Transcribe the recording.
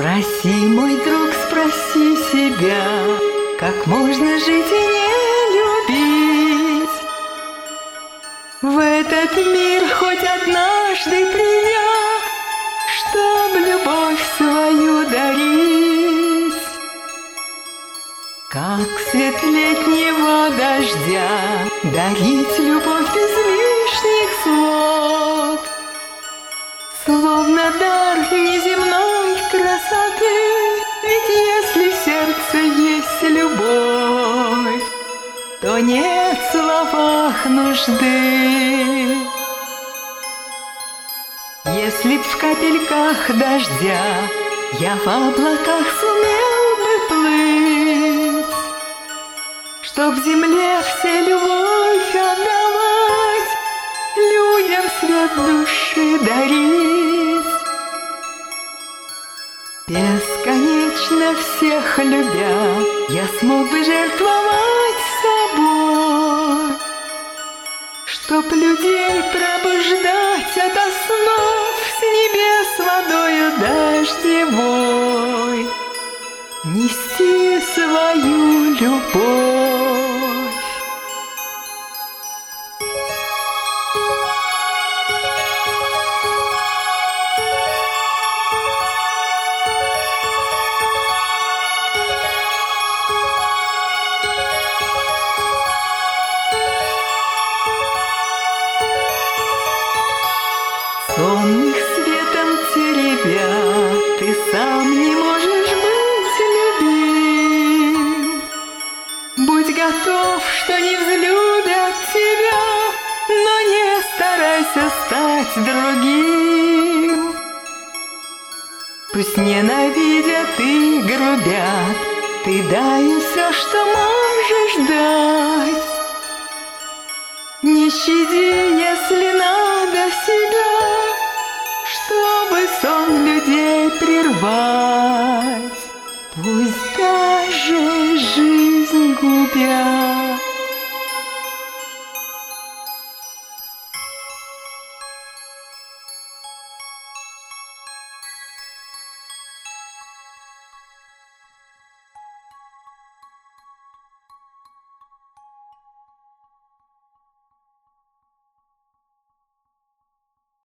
Спроси, мой друг, спроси себя, как можно жить и не любить. В этот мир хоть однажды придя, чтоб любовь свою дарить. Как свет летнего дождя дарить любовь без лишних слов, словно дар неземной красоты. Ведь если в сердце есть любовь, то нет в словах нужды. Если б в капельках дождя я в облаках сумел бы плыть, чтоб земле все любовь отдавать, людям свет души дарить. Бесконечно всех любя, я смог бы жертвовать собой, чтоб людей пробуждать ото снов с небес водою дождевой, нести свою любовь. Сонных светом теребя, ты сам не можешь быть любим. Будь готов, что не взлюбят тебя, но не старайся стать другим. Пусть ненавидят и грубят, ты дай им все, что можешь дать. Не щади, если надо себя, чтобы сон людей прервать. Пусть даже жизнь губят.